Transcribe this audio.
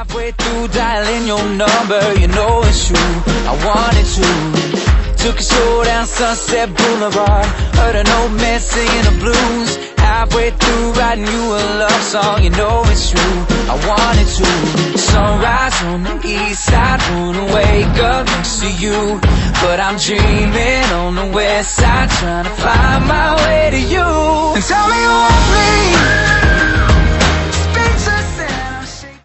Halfway through dialing your number, you know it's true, I wanted to. Took a stroll down Sunset Boulevard, heard an old man singing the blues. Halfway through writing you a love song, you know it's true, I wanted to. Sunrise on the east side, wanna wake up next to you. But I'm dreaming on the west side, trying to find my way to you. And tell me you want me,